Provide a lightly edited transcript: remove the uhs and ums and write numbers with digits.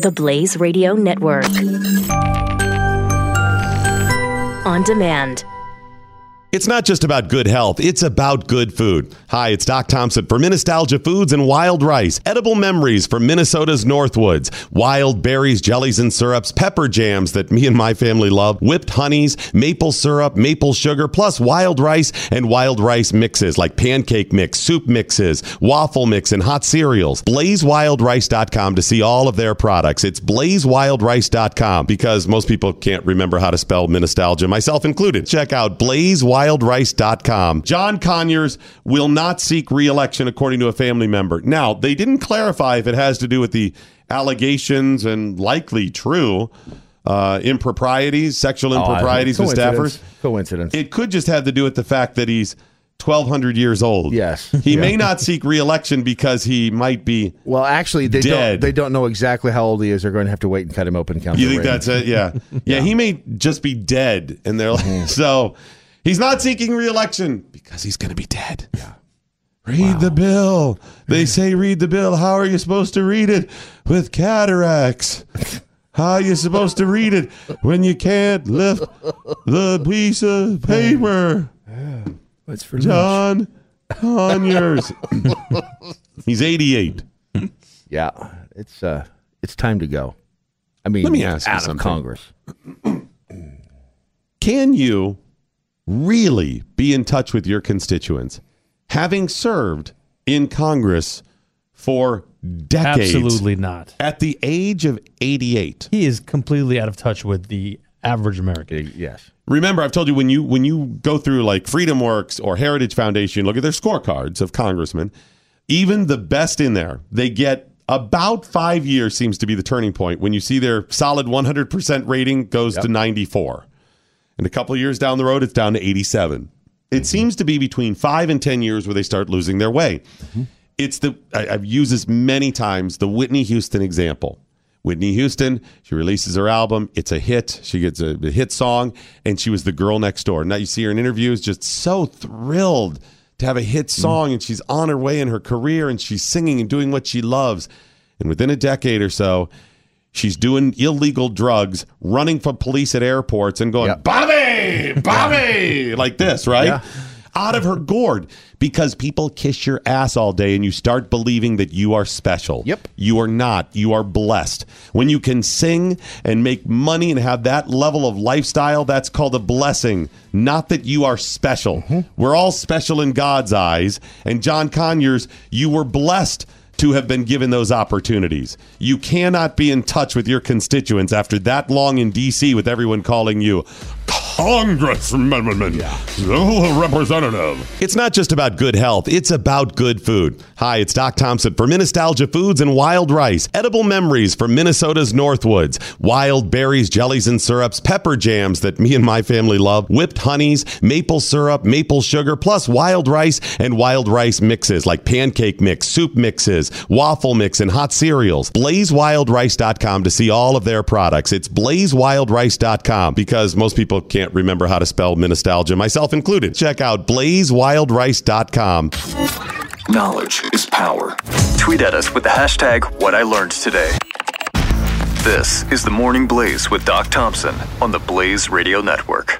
The Blaze Radio Network. On demand. It's not just about good health, it's about good food. Hi, it's Doc Thompson for Minnestalgia Foods and Wild Rice. Edible memories from Minnesota's Northwoods. Wild berries, jellies and syrups, pepper jams that me and my family love, whipped honeys, maple syrup, maple sugar, plus wild rice and wild rice mixes like pancake mix, soup mixes, waffle mix, and hot cereals. BlazeWildRice.com to see all of their products. It's BlazeWildRice.com because most people can't remember how to spell Minnestalgia, myself included. Check out BlazeWildRice.com. John Conyers will not seek re-election, according to a family member. Now, they didn't clarify if it has to do with the allegations and likely true improprieties, sexual improprieties with staffers. Coincidence. It could just have to do with the fact that he's 1,200 years old. Yes. He may not seek re-election because he might be Well, actually, they don't know exactly how old he is. They're going to have to wait and cut him open and count. You think that's it? Yeah. Yeah, he may just be dead. And they're like, so... He's not seeking re-election because he's going to be dead. Yeah. Read the bill. They say read the bill. How are you supposed to read it with cataracts? How are you supposed to read it when you can't lift the piece of paper? What's for John Conyers. He's 88. Yeah, it's time to go. I mean, let me ask you out something. of Congress. Can you really be in touch with your constituents, having served in Congress for decades? Absolutely not. At the age of 88. He is completely out of touch with the average American. Yes. Remember, I've told you, when you go through like Freedom Works or Heritage Foundation, look at their scorecards of congressmen, even the best in there, they get about 5 years seems to be the turning point when you see their solid 100% rating goes to 94. And a couple of years down the road, it's down to 87. It seems to be between 5 and 10 years where they start losing their way. It's I've used this many times, the Whitney Houston example. Whitney Houston, she releases her album. It's a hit. She gets a hit song, and she was the girl next door. Now you see her in interviews, just so thrilled to have a hit song, and she's on her way in her career, and she's singing and doing what she loves. And within a decade or so, she's doing illegal drugs, running from police at airports and going, Bobby, Bobby, like this, right? Yeah. Out of her gourd, because people kiss your ass all day and you start believing that you are special. Yep. You are not. You are blessed. When you can sing and make money and have that level of lifestyle, that's called a blessing, not that you are special. We're all special in God's eyes. And John Conyers, you were blessed to have been given those opportunities. You cannot be in touch with your constituents after that long in D.C. with everyone calling you Congressman, the representative. It's not just about good health, it's about good food. Hi, it's Doc Thompson for Minnestalgia Foods and Wild Rice. Edible memories from Minnesota's Northwoods. Wild berries, jellies and syrups, pepper jams that me and my family love, whipped honeys, maple syrup, maple sugar, plus wild rice and wild rice mixes like pancake mix, soup mixes, waffle mix, and hot cereals. BlazeWildRice.com to see all of their products. It's BlazeWildRice.com because most people can't remember how to spell Minnestalgia, myself included. Check out BlazeWildRice.com. Knowledge is power. Tweet at us with the hashtag #WhatILearnedToday. This is the Morning Blaze with Doc Thompson on the Blaze Radio Network.